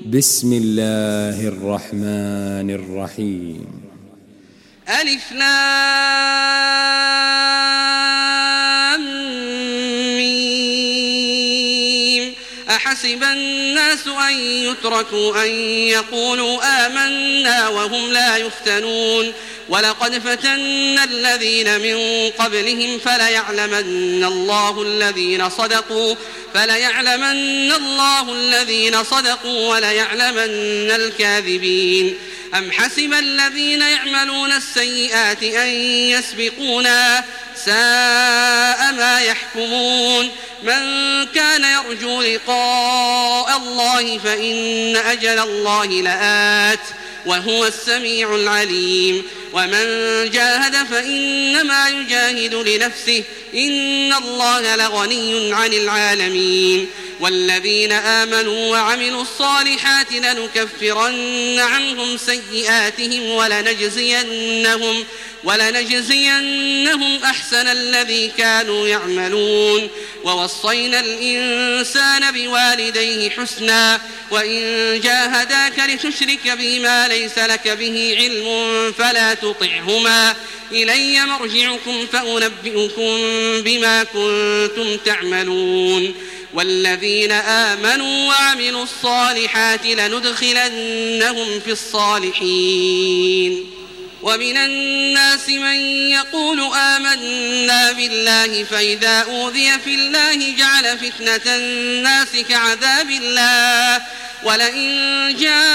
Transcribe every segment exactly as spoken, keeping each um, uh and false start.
بسم الله الرحمن الرحيم. ألف لام ميم. أحسب الناس أن يتركوا أن يقولوا آمنا وهم لا يفتنون ولقد فتنا الذين من قبلهم فليعلمن الله الذين صدقوا فليعلمن الله الذين صدقوا وليعلمن الكاذبين. أم حسب الذين يعملون السيئات أن يسبقونا ساء ما يحكمون. من كان يرجو لقاء الله فإن أجل الله لآت وهو السميع العليم. ومن جاهد فإنما يجاهد لنفسه إن الله لغني عن العالمين. والذين آمنوا وعملوا الصالحات لنكفرن عنهم سيئاتهم ولنجزينهم ولنجزينهم أحسن الذي كانوا يعملون. ووصينا الإنسان بوالديه حسنا وإن جاهداك لتشرك بي ما ليس لك به علم فلا تطعهما إلي مرجعكم فأنبئكم بما كنتم تعملون. والذين آمنوا وعملوا الصالحات لندخلنهم في الصالحين. ومن الناس من يقول آمنا بالله فإذا أوذي في الله جعل فتنة الناس كعذاب الله ولئن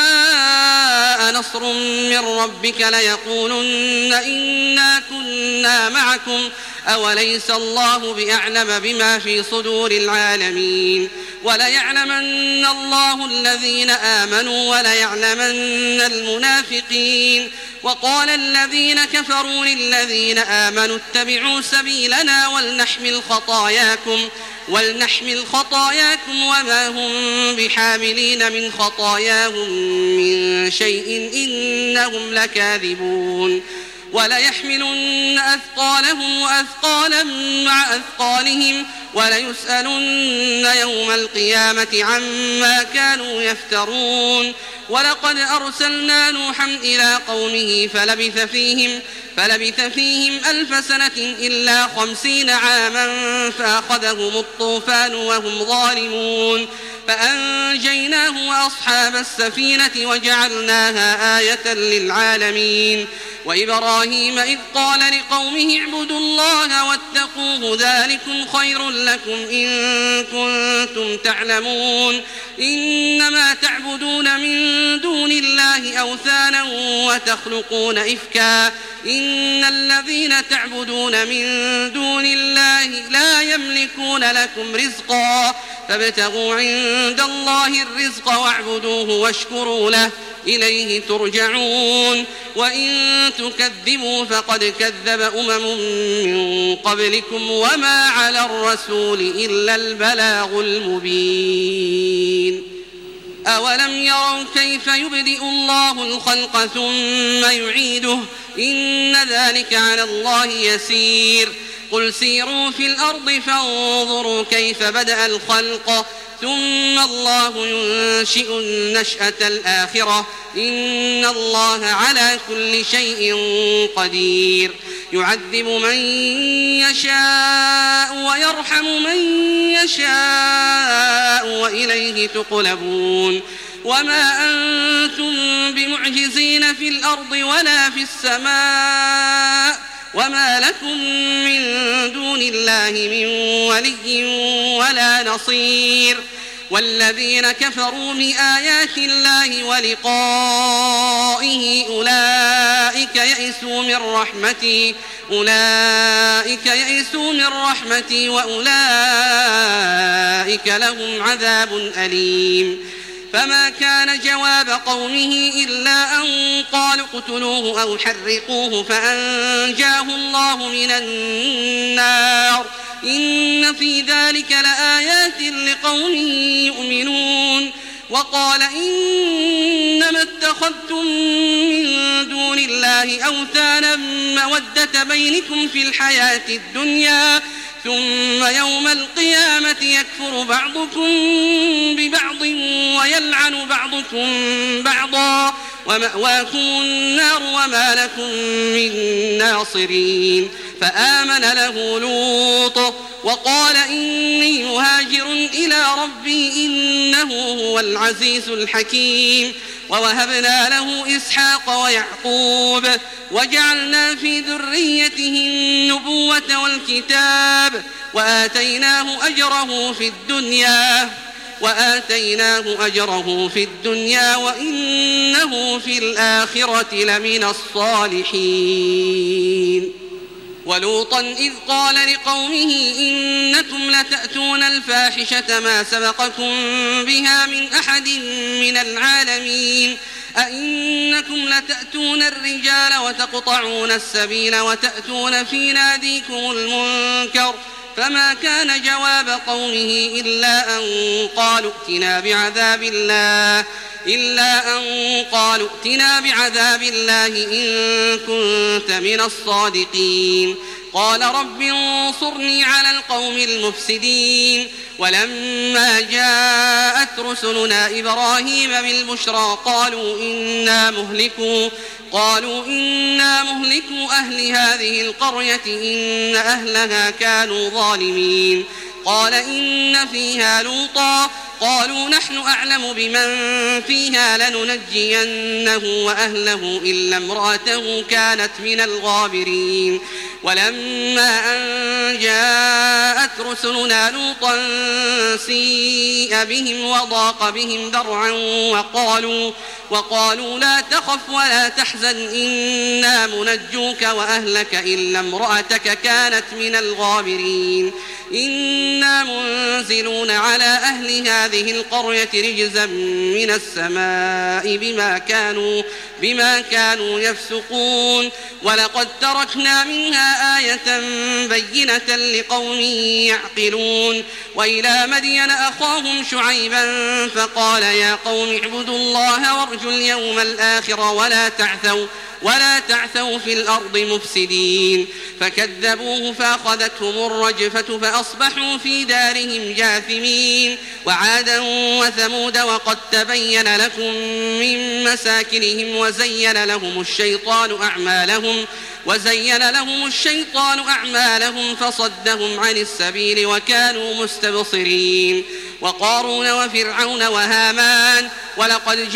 جاء نصر من ربك ليقولن إنا كنا معكم أوليس الله بأعلم بما في صدور العالمين. وليعلمن الله الذين آمنوا وليعلمن المنافقين. وقال الذين كفروا للذين آمنوا اتبعوا سبيلنا ولنحمل خطاياكم ولنحمل خطاياكم وما هم بحاملين من خطاياهم من شيء إنهم لكاذبون. وليحملن أثقالهم وأثقالا مع أثقالهم وليسألن يوم القيامة عما كانوا يفترون. ولقد أرسلنا نوحا إلى قومه فلبث فيهم, فلبث فيهم ألف سنة إلا خمسين عاما فأخذهم الطوفان وهم ظالمون فأنجيناه وأصحاب السفينة وجعلناها آية للعالمين. وإبراهيم إذ قال لقومه اعبدوا الله واتقوه ذلكم خير لكم إن كنتم تعلمون. إنما تعبدون من دون الله أوثانا وتخلقون إفكا إن الذين تعبدون من دون الله لا يملكون لكم رزقا فابتغوا عند الله الرزق واعبدوه واشكروا له إليه ترجعون. وإن تكذبوا فقد كذب أمم من قبلكم وما على الرسول إلا البلاغ المبين. أولم يروا كيف يبدئ الله الخلق ثم يعيده إن ذلك على الله يسير. قل سيروا في الأرض فانظروا كيف بدأ الخلق ثم الله ينشئ النشأة الآخرة إن الله على كل شيء قدير. يعذب من يشاء ويرحم من يشاء وإليه تقلبون. وما أنتم بمعجزين في الأرض ولا في السماء وما لكم من دون الله من ولي ولا نصير. والذين كفروا بآيات الله ولقائه أولئك يئسوا من رحمتي أولئك يئسوا من رحمتي وأولئك لهم عذاب أليم. فما كان جواب قومه إلا أن قالوا اقتلوه أو حرقوه فأنجاه الله من النار إن في ذلك لآيات لقوم يؤمنون. وقال إنما اتخذتم من دون الله أوثانا مودة بينكم في الحياة الدنيا ثم يوم القيامة يكفر بعضكم ببعض ويلعن بعضكم بعضا ومأواكم النار وما لكم من ناصرين. فآمن له لوط وقال إني مهاجر إلى ربي إنه هو العزيز الحكيم. ووهبنا له إسحاق ويعقوب وجعلنا في ذريته النبوة والكتاب وآتيناه أجره في الدنيا وآتيناه أجره في الدنيا وإنه في الآخرة لمن الصالحين. ولوطا إذ قال لقومه إنكم لتأتون الفاحشة ما سبقكم بها من أحد من العالمين أئنكم لتأتون الرجال وتقطعون السبيل وتأتون في ناديكم المنكر فما كان جواب قومه إلا أن قالوا ائتنا بعذاب الله إلا أن قالوا ائتنا بعذاب الله إن كنت من الصادقين. قال رب انصرني على القوم المفسدين. ولما جاءت رسلنا إبراهيم بالبشرى قالوا إنا مهلكوا قالوا إنا مهلكوا أهل هذه القرية إن أهلها كانوا ظالمين. قال إن فيها لوطا قالوا نحن أعلم بمن فيها لننجينه وأهله إلا امرأته كانت من الغابرين. ولما أن جاءت رسلنا لوطا سيء بهم وضاق بهم ذرعا وقالوا, وقالوا لا تخف ولا تحزن إنا منجوك وأهلك إلا امرأتك كانت من الغابرين. إنا منزلون على أهل هذه القرية رجزا من السماء بما كانوا, بما كانوا يفسقون. ولقد تركنا منها آية بينة لقوم يعقلون. وإلى مدين أخاهم شعيبا فقال يا قوم اعبدوا الله وارجوا اليوم الآخر ولا تعثوا ولا تعثوا في الأرض مفسدين. فكذبوه فأخذتهم الرجفة فأصبحوا في دارهم جاثمين. وعادا وثمود وقد تبين لكم من مساكنهم وزين لهم الشيطان أعمالهم وزين لهم الشيطان أعمالهم فصدهم عن السبيل وكانوا مستبصرين. وقارون وفرعون وهامان ولقد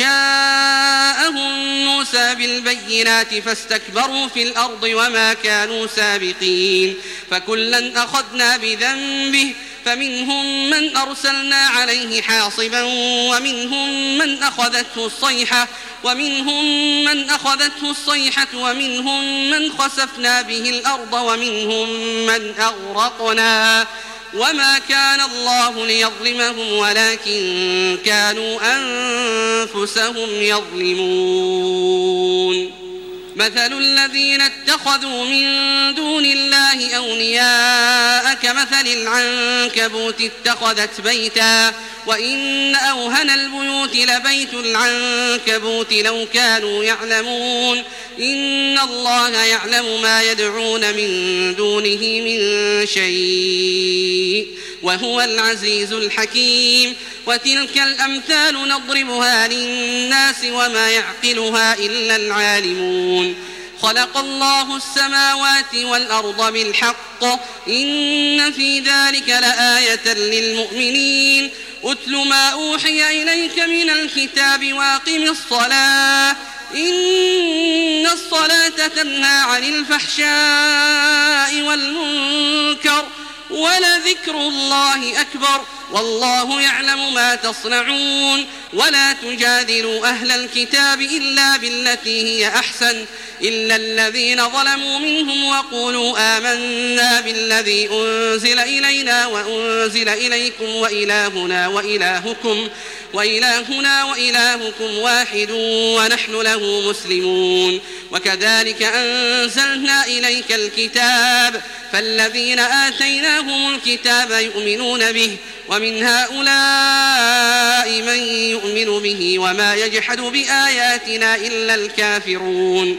جاءهم موسى بالبينات فاستكبروا في الأرض وما كانوا سابقين. فكلا أخذنا بذنبه فمنهم من أرسلنا عليه حاصبا ومنهم من أخذته الصيحة ومنهم من أخذته الصيحة ومنهم من خسفنا به الأرض ومنهم من أغرقنا وما كان الله ليظلمهم ولكن كانوا أنفسهم يظلمون. مثل الذين اتخذوا من دون الله أولياء كمثل العنكبوت اتخذت بيتا وإن أوهن البيوت لبيت العنكبوت لو كانوا يعلمون. إن الله يعلم ما يدعون من دونه من شيء وهو العزيز الحكيم. وتلك الأمثال نضربها للناس وما يعقلها إلا العالمون. خلق الله السماوات والأرض بالحق إن في ذلك لآية للمؤمنين. أتل ما أوحي إليك من الكتاب وأقم الصلاة إن الصلاة تنهى عن الفحشاء والمنكر ولذكر الله أكبر والله يعلم ما تصنعون. ولا تجادلوا أهل الكتاب إلا بالتي هي أحسن إلا الذين ظلموا منهم وقولوا آمنا بالذي أنزل إلينا وأنزل إليكم وإلهنا وإلهكم وإلهنا وإلهكم واحد ونحن له مسلمون. وكذلك أنزلنا إليك الكتاب فالذين آتيناهم الكتاب يؤمنون به ومن هؤلاء من يؤمن به وما يجحد بآياتنا إلا الكافرون.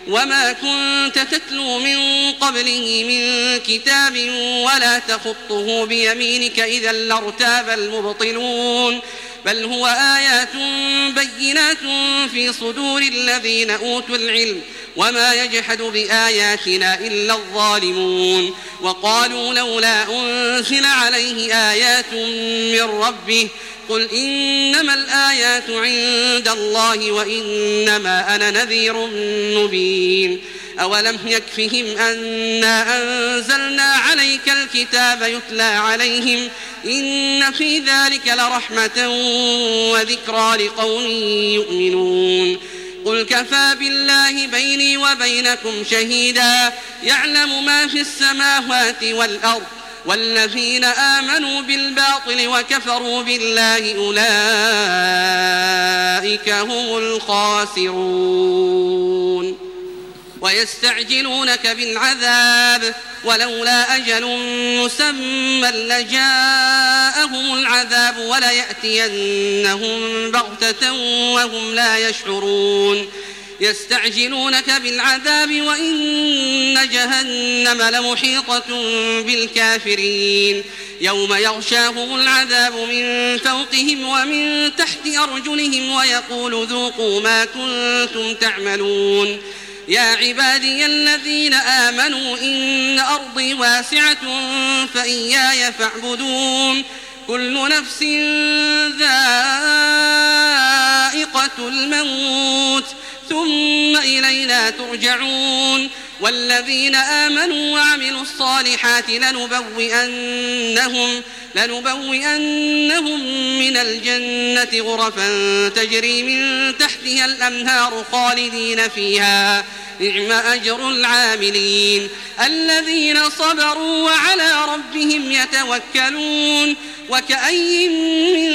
وما كنت تتلو من قبله من كتاب ولا تخطه بيمينك إذا لارتاب المبطلون بل هو آيات بينات في صدور الذين أوتوا العلم وما يجحد بآياتنا إلا الظالمون وقالوا لولا أنزل عليه آيات من ربه قل إنما الآيات عند الله وإنما أنا نذير مبين أولم يكفهم أنا أنزلنا عليك الكتاب يتلى عليهم إن في ذلك لرحمة وذكرى لقوم يؤمنون قل كفى بالله بيني وبينكم شهيدا يعلم ما في السماوات والأرض والذين آمنوا بالباطل وكفروا بالله أولئك هم الخاسرون ويستعجلونك بالعذاب ولولا أجل مسمى لجاءهم العذاب وليأتينهم بغتة وهم لا يشعرون يستعجلونك بالعذاب وإن جهنم لمحيطة بالكافرين يوم يغشاهم العذاب من فوقهم ومن تحت أرجلهم ويقول ذوقوا ما كنتم تعملون يا عبادي الذين آمنوا إن أرضي واسعة فإياي فاعبدون كل نفس ذائقة الموت ثم إلينا ترجعون والذين آمنوا وعملوا الصالحات لنبوئنهم, لنبوئنهم من الجنة غرفا تجري من تحتها الأنهار خالدين فيها نعم أجر العاملين الذين صبروا وعلى ربهم يتوكلون وكأي من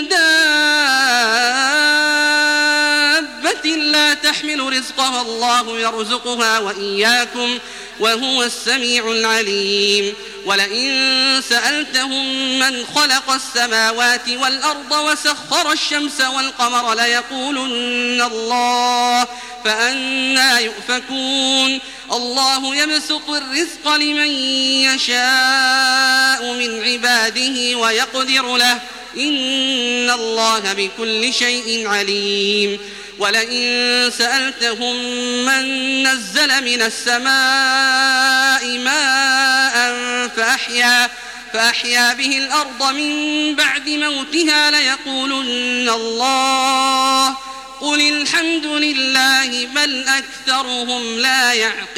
دابة لا تحمل رزقها الله يرزقها وإياكم وهو السميع العليم ولئن سألتهم من خلق السماوات والأرض وسخر الشمس والقمر ليقولن الله فأنى يؤفكون الله يبسط الرزق لمن يشاء من عباده ويقدر له إن الله بكل شيء عليم ولئن سألتهم من نزل من السماء ماء فأحيا, فأحيا به الأرض من بعد موتها ليقولن الله قل الحمد لله بل أكثرهم لا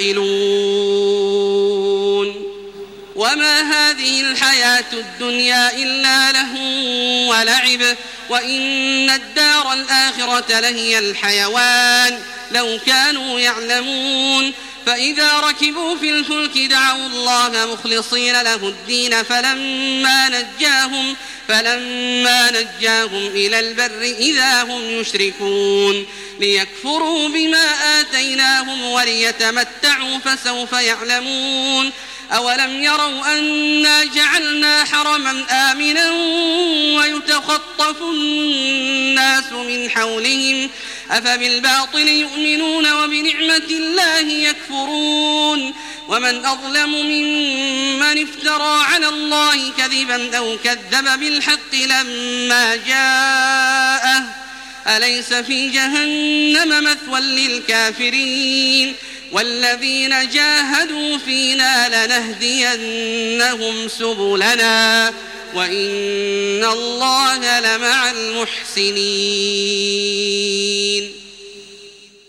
يعقلون وما هذه الحياة الدنيا إلا لهو ولعب وإن الدار الآخرة لهي الحيوان لو كانوا يعلمون فإذا ركبوا في الفلك دعوا الله مخلصين له الدين فلما نجاهم, فلما نجاهم إلى البر إذا هم يشركون ليكفروا بما آتيناهم وليتمتعوا فسوف يعلمون أولم يروا أنا جعلنا حرما آمنا ويتخطف الناس من حولهم أفبالباطل يؤمنون وبنعمة الله يكفرون ومن أظلم ممن افترى على الله كذبا أو كذب بالحق لما جاءه أليس في جهنم مثوى للكافرين والذين جاهدوا فينا لنهدينهم سبلنا وإن الله لمع المحسنين.